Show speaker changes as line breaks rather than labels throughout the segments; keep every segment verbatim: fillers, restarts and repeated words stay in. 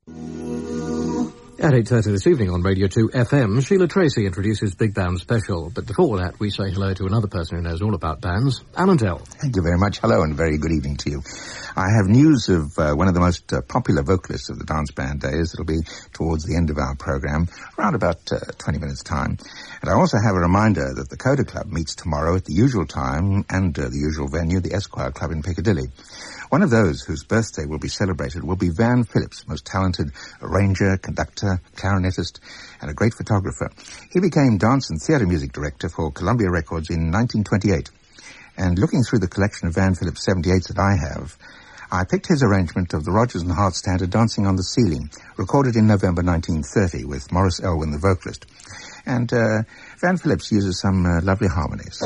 At eight thirty this evening on Radio two F M, Sheila Tracy introduces Big Band Special. But before that, we say hello to another person who knows all about bands, Alan Dell.
Thank you very much. Hello and very good evening to you. I have news of uh, one of the most uh, popular vocalists of the dance band days. It'll be towards the end of our programme, around about uh, twenty minutes' time. And I also have a reminder that the Coda Club meets tomorrow at the usual time and uh, the usual venue, the Esquire Club in Piccadilly. One of those whose birthday will be celebrated will be Van Phillips, most talented arranger, conductor, clarinetist, and a great photographer. He became dance and theatre music director for Columbia Records in nineteen twenty-eight. And looking through the collection of Van Phillips seventy-eights that I have, I picked his arrangement of the Rodgers and Hart standard Dancing on the Ceiling, recorded in November nineteen thirty with Maurice Elwin, the vocalist. And uh, Van Phillips uses some uh, lovely harmonies.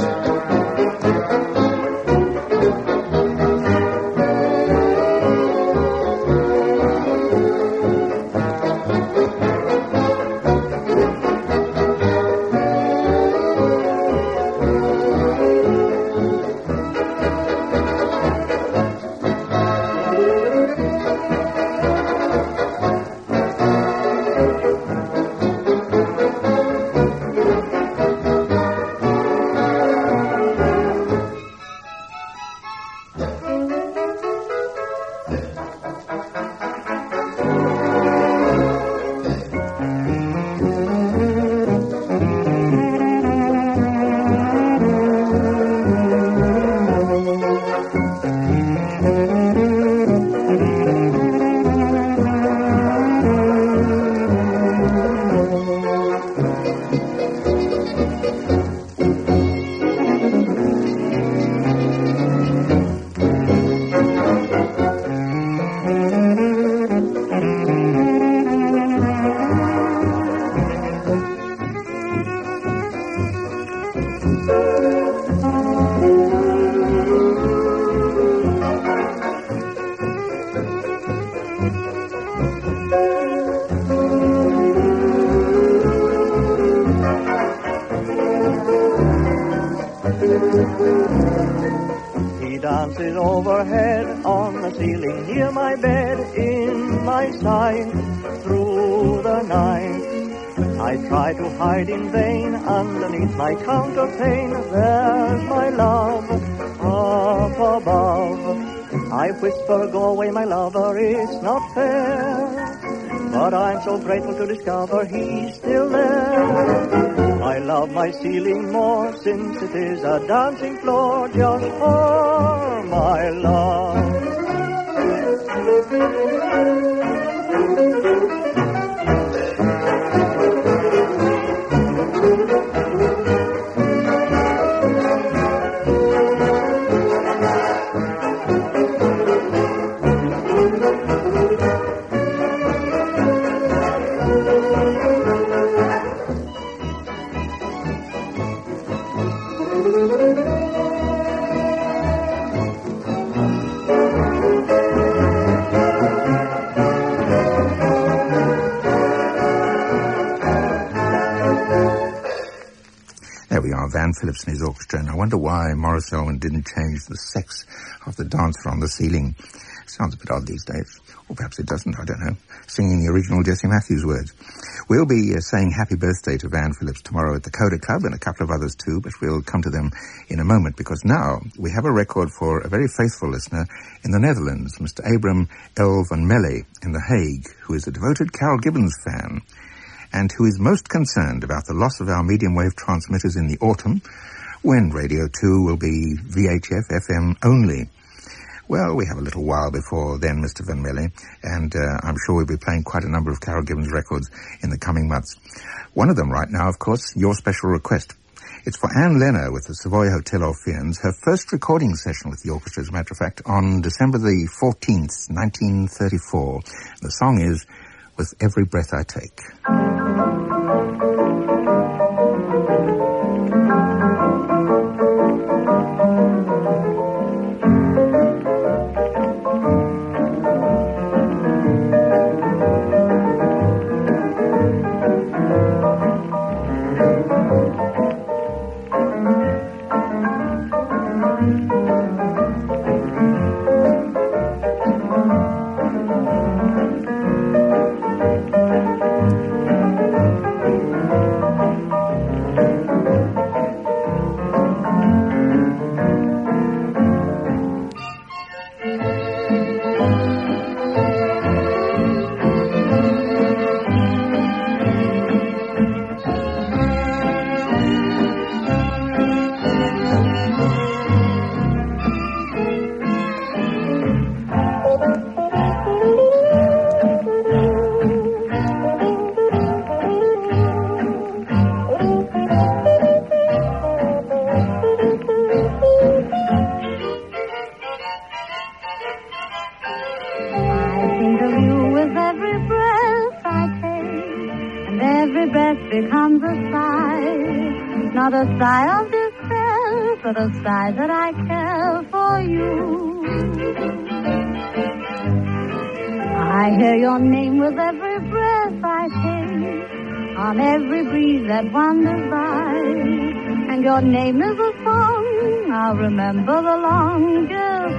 He dances overhead on the ceiling near my bed, in my sight through the night. I try to hide in vain underneath my counterpane. There's my love up above. I whisper, go away, my lover, it's not fair. But I'm so grateful to discover he's still there. I love my ceiling more since it is a dancing floor just for my love.
Van Phillips and his orchestra, and I wonder why Maurice Elwin didn't change the sex of the dancer on the ceiling. Sounds a bit odd these days. Or perhaps it doesn't, I don't know. Singing the original Jesse Matthews words. We'll be uh, saying happy birthday to Van Phillips tomorrow at the Coda Club, and a couple of others too, but we'll come to them in a moment, because now we have a record for a very faithful listener in the Netherlands, Mister Abram L. van Melle in The Hague, who is a devoted Carol Gibbons fan, and who is most concerned about the loss of our medium-wave transmitters in the autumn, when Radio two will be V H F F M only. Well, we have a little while before then, Mister Van Melle, and uh, I'm sure we'll be playing quite a number of Carol Gibbons records in the coming months. One of them right now, of course, your special request. It's for Anne Lenner with the Savoy Hotel Orpheans, her first recording session with the orchestra, as a matter of fact, on December the fourteenth, nineteen thirty-four. The song is With Every Breath I Take.
every breath becomes a sigh. Not a sigh of despair, but a sigh that I care for you. I hear your name with every breath I take, on every breeze that wanders by. And your name is a song I'll remember the long years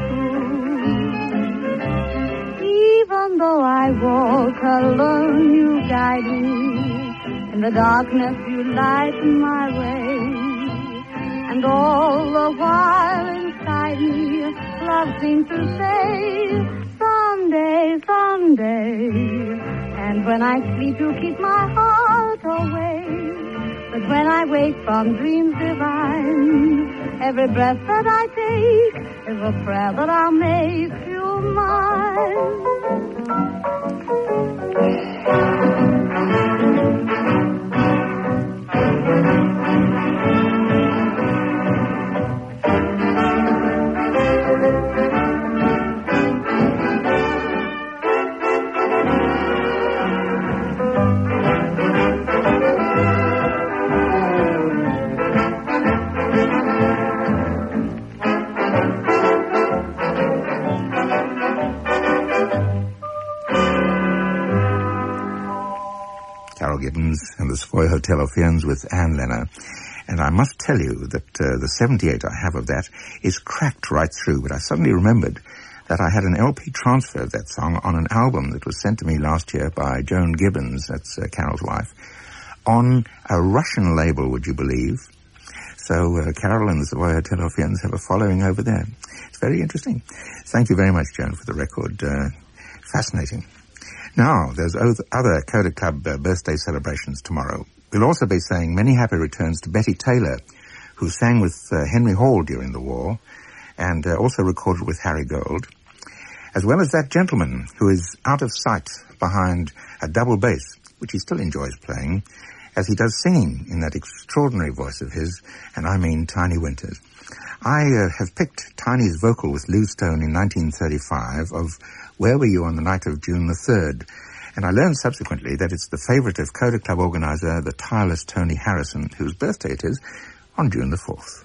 through. Even though I walk alone, you guide me. In the darkness, you lighten my way. And all the while inside me, love seems to say, someday, someday. And when I sleep, you keep my heart away. But when I wake from dreams divine, every breath that I take is a prayer that I'll make you mine.
Gibbons and the Savoy Hotel of Firenze with Anne Lenner. And I must tell you that uh, the seventy-eight I have of that is cracked right through, but I suddenly remembered that I had an L P transfer of that song on an album that was sent to me last year by Joan Gibbons, that's uh, Carol's wife, on a Russian label, would you believe? So uh, Carol and the Savoy Hotel of Firenze have a following over there. It's very interesting. Thank you very much, Joan, for the record. Uh, fascinating. Now, there's other Coda Club uh, birthday celebrations tomorrow. We'll also be saying many happy returns to Betty Taylor, who sang with uh, Henry Hall during the war, and uh, also recorded with Harry Gold, as well as that gentleman who is out of sight behind a double bass, which he still enjoys playing, as he does singing in that extraordinary voice of his, and I mean Tiny Winters. I uh, have picked Tiny's vocal with Lou Stone in nineteen thirty-five of Where Were You on the Night of June the third? And I learned subsequently that it's the favourite of Coda Club organiser, the tireless Tony Harrison, whose birthday it is on June the fourth.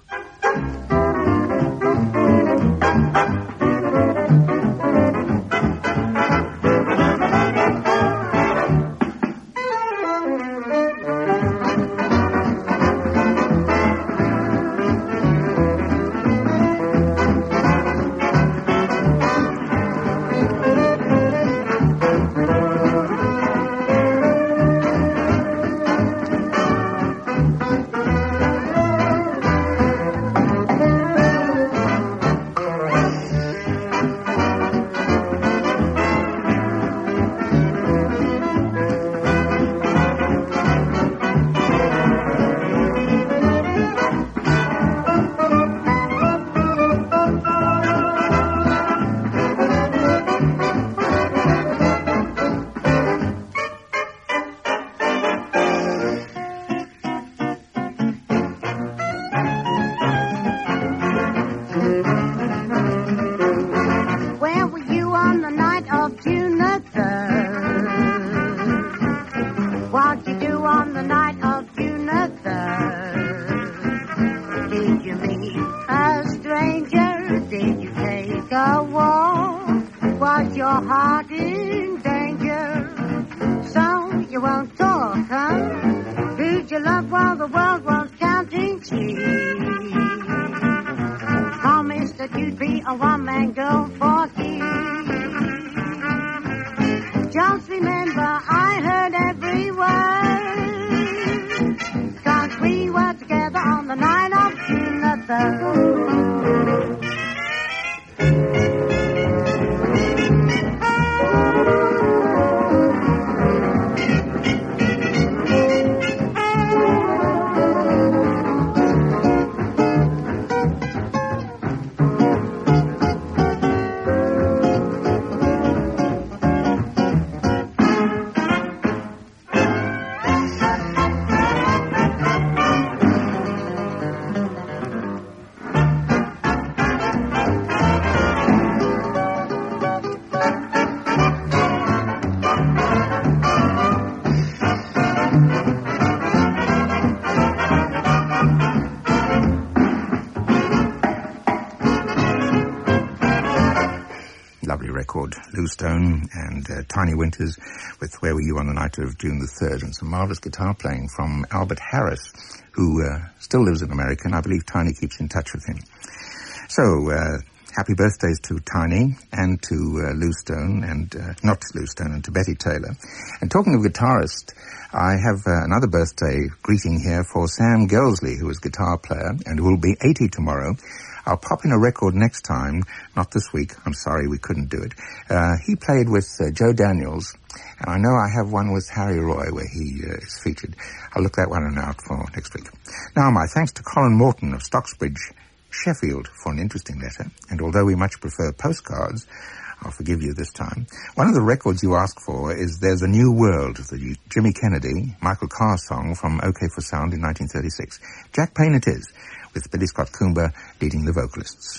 record, Lou Stone and uh, Tiny Winters with Where Were You on the Night of June the third, and some marvellous guitar playing from Albert Harris, who uh, still lives in America, and I believe Tiny keeps in touch with him. So, uh, happy birthdays to Tiny and to uh, Lou Stone, and uh, not Lou Stone, and to Betty Taylor. And talking of guitarist, I have uh, another birthday greeting here for Sam Gelsley, who is guitar player and who will be eighty tomorrow. I'll pop in a record next time, not this week. I'm sorry we couldn't do it. Uh, he played with uh, Joe Daniels, and I know I have one with Harry Roy where he uh, is featured. I'll look that one out for next week. Now, my thanks to Colin Morton of Stocksbridge, Sheffield, for an interesting letter. And although we much prefer postcards, I'll forgive you this time. One of the records you asked for is There's a New World, the Jimmy Kennedy, Michael Carr song from OK for Sound in nineteen thirty-six. Jack Payne it is, with Billy Scott Coomber leading the vocalists.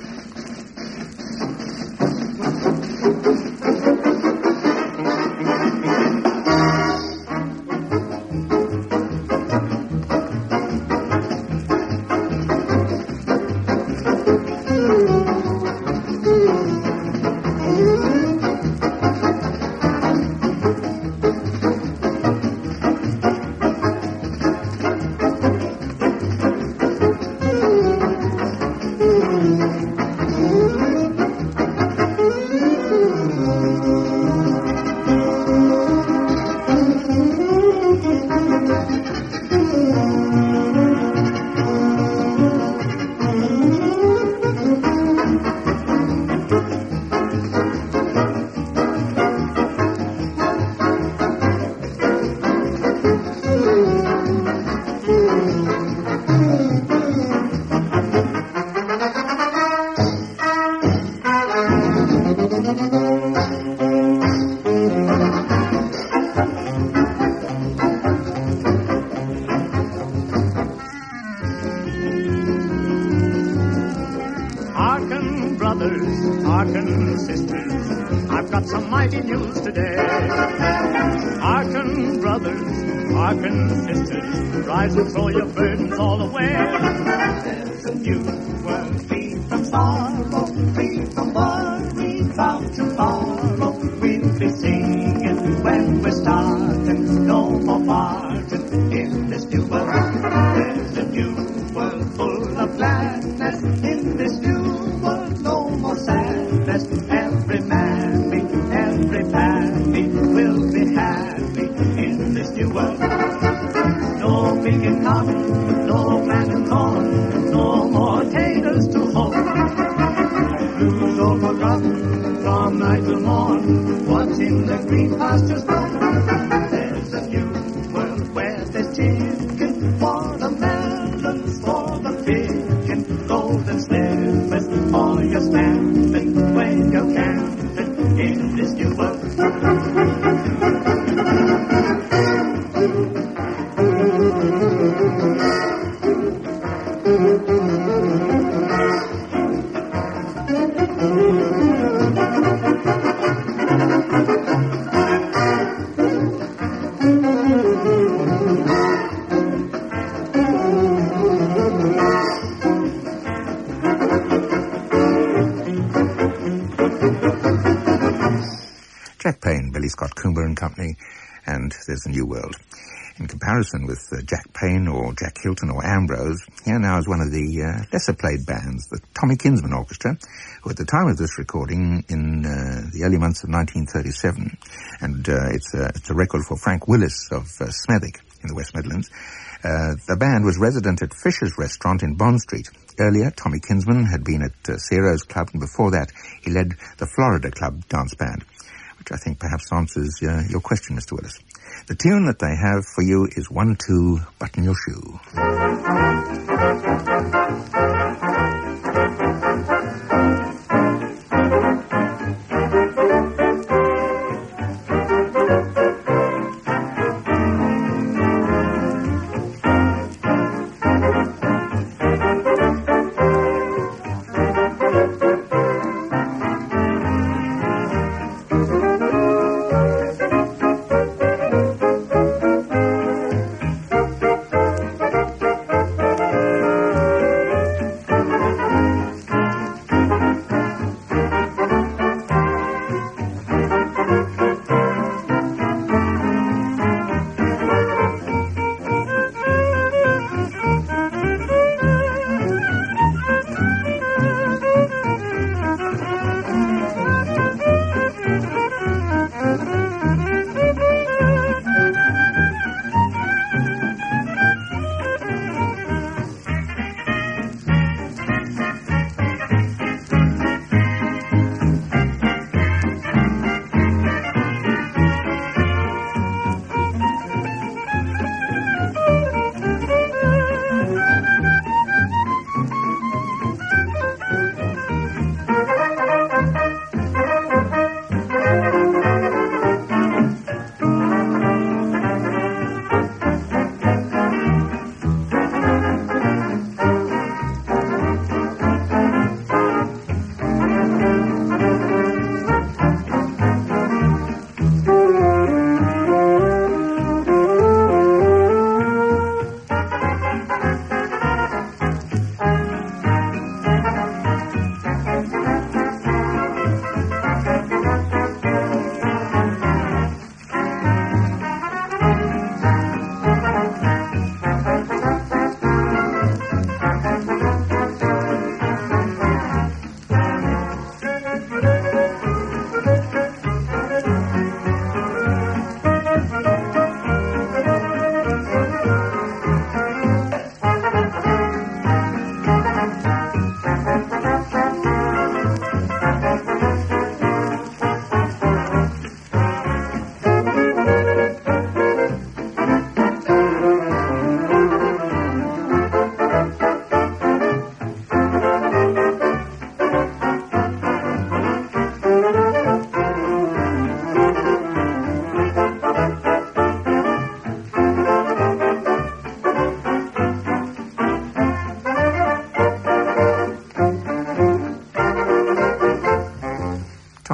Jack Payne, Billy Scott Coomber and Company, and There's a New World. In comparison with uh, Jack Payne or Jack Hilton or Ambrose, here now is one of the uh, lesser-played bands, the Tommy Kinsman Orchestra, who at the time of this recording, in uh, the early months of nineteen thirty-seven, and uh, it's, a, it's a record for Frank Willis of uh, Smethwick in the West Midlands, uh, the band was resident at Fisher's Restaurant in Bond Street. Earlier, Tommy Kinsman had been at uh, Ciro's Club, and before that, he led the Florida Club dance band, which I think perhaps answers uh, your question, Mister Willis. The tune that they have for you is One, Two, Button Your Shoe.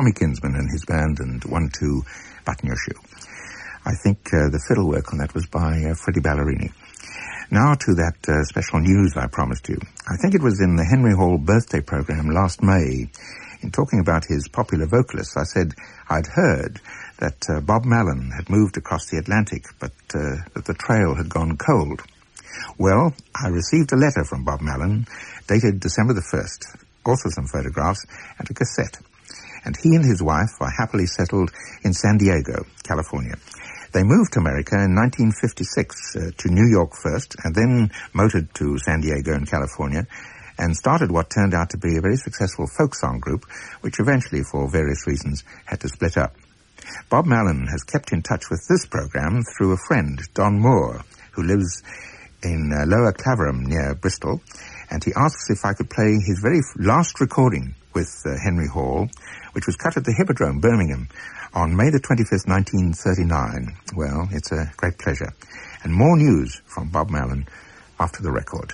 Tommy Kinsman and his band, and One Two Button Your Shoe. I think uh, the fiddle work on that was by uh, Freddie Ballerini. Now to that uh, special news I promised you. I think it was in the Henry Hall birthday program last May. In talking about his popular vocalists, I said I'd heard that uh, Bob Mallon had moved across the Atlantic, but uh, that the trail had gone cold. Well, I received a letter from Bob Mallon, dated December the first, also some photographs, and a cassette. And he and his wife are happily settled in San Diego, California. They moved to America in nineteen fifty-six, uh, to New York first, and then motored to San Diego in California, and started what turned out to be a very successful folk song group, which eventually, for various reasons, had to split up. Bob Mallon has kept in touch with this program through a friend, Don Moore, who lives in uh, Lower Claverham near Bristol, and he asks if I could play his very last recording with uh, Henry Hall, which was cut at the Hippodrome, Birmingham, on May the twenty-fifth, nineteen thirty-nine. Well, it's a great pleasure. And more news from Bob Mallon after the record.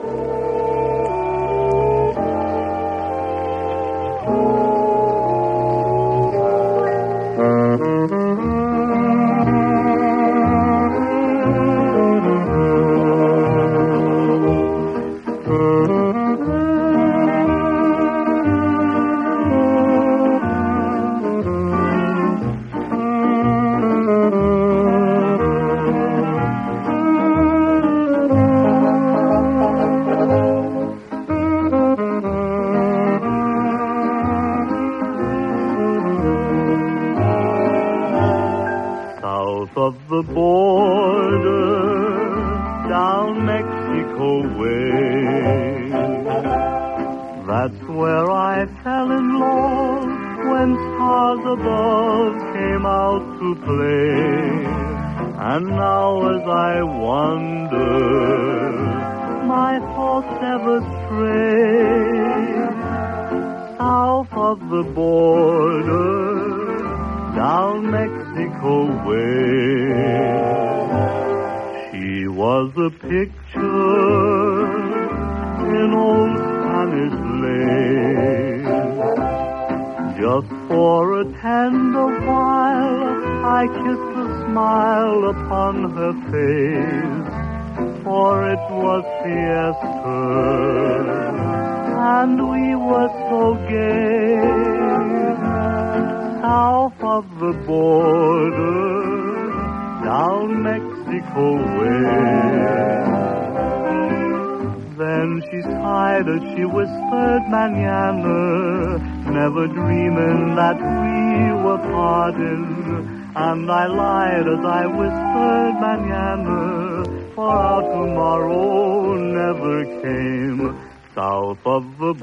And I lied as I whispered manana, for our tomorrow never came. South of the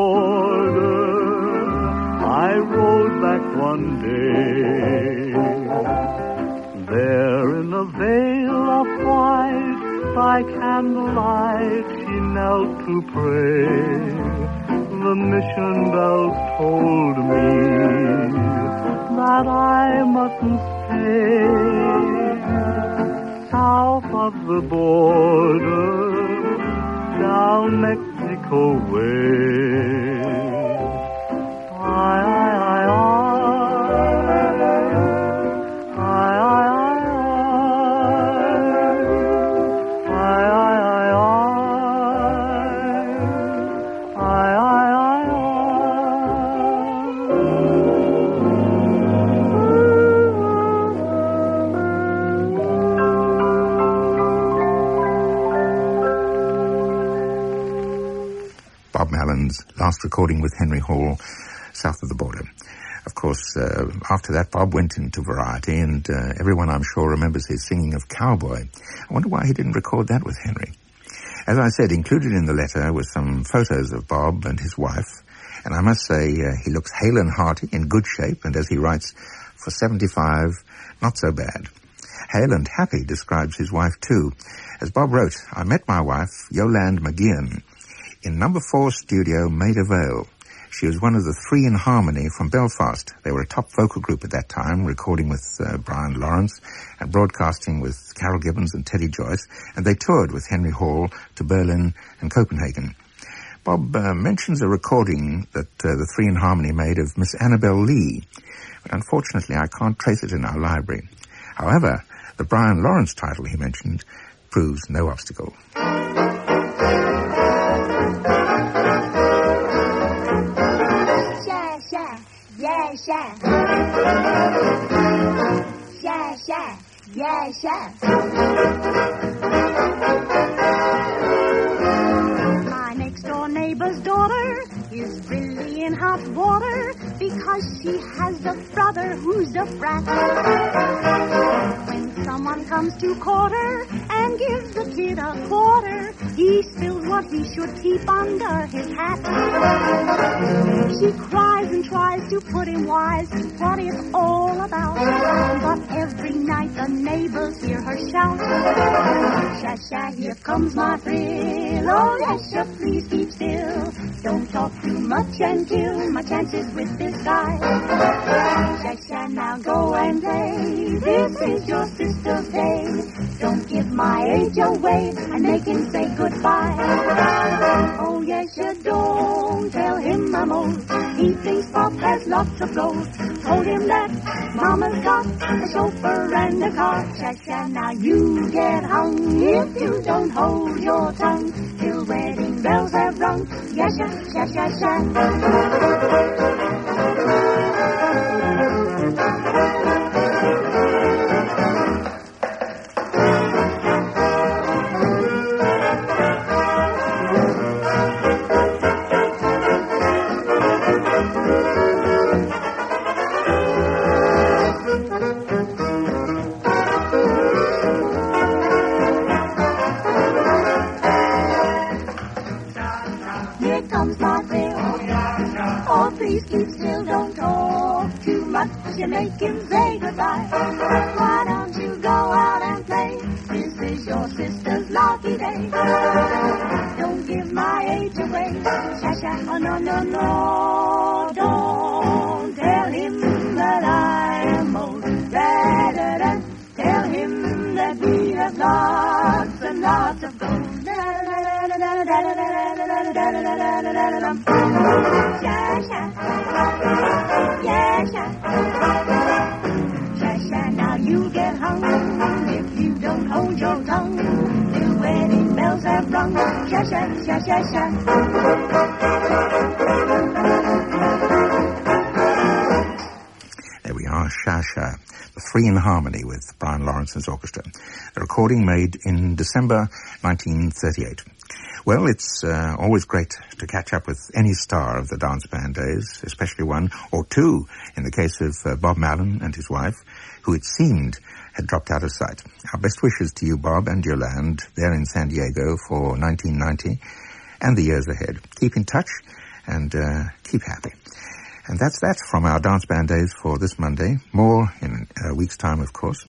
border, I rode back one day. There in a veil of white, by candlelight, she knelt to pray. The mission bells told me that I mustn't stay. South of the border, down Mexico way. I, I, I, I, I,
Bob Mallon's last recording with Henry Hall, South of the Border. Of course, uh, after that, Bob went into Variety, and uh, everyone, I'm sure, remembers his singing of Cowboy. I wonder why he didn't record that with Henry. As I said, included in the letter were some photos of Bob and his wife, and I must say uh, he looks hale and hearty, in good shape, and as he writes, for seventy-five, not so bad. Hale and happy describes his wife too. As Bob wrote, I met my wife, Yolande McGeehan, in number four studio, Maida Vale. She was one of the Three in Harmony from Belfast. They were a top vocal group at that time, recording with uh, Brian Lawrence and broadcasting with Carol Gibbons and Teddy Joyce, and they toured with Henry Hall to Berlin and Copenhagen. Bob uh, mentions a recording that uh, the Three in Harmony made of Miss Annabel Lee, but unfortunately I can't trace it in our library. However, the Brian Lawrence title he mentioned proves no obstacle.
Sha, sha, yeah, sha. Sha, sha, yeah, sha.
My next-door neighbor's daughter is really in hot water because she has a brother who's a brat. When someone comes to court her and gives the kid a quarter, he spills what he should keep under his hat. She cries and tries to put him wise to what it's all about, but every night the neighbors hear her shout, sha, sha, here comes my thrill. Oh, yes, sha, please keep still. Don't talk too much and kill my chances with this guy. Sha, sha, now go and play. This is your sister's day. Don't give my age away and make him say goodbye. Oh, yes, you don't tell him I'm old. He thinks Pop has lots of gold. Told him that Mama's got a chauffeur and a car. Sha, sha, now you get hung if you don't hold your tongue till wedding bells have rung. Yes, sha, sha, sha, sha. Please keep still, don't talk too much. You make him say goodbye. Why don't you go out and play? This is your sister's lucky day. Don't give my age away. Sha, sha, oh no, no, no. Don't tell him that I am old. Da, da, da. Tell him that we have lots and lots of gold. Sha, sha, yeah, sha, sha, sha, now you get hung if you don't hold your tongue till wedding bells have rung. Sha, sha, sha, sha, sha.
There we are, Sha, Sha, the Three in Harmony with Brian Lawrence's orchestra. A recording made in December nineteen thirty-eight. Well, it's uh, always great to catch up with any star of the dance band days, especially one or two in the case of uh, Bob Mallon and his wife, who it seemed had dropped out of sight. Our best wishes to you, Bob, and Yolande there in San Diego for nineteen ninety and the years ahead. Keep in touch and uh, keep happy. And that's that from our dance band days for this Monday. More in a week's time, of course.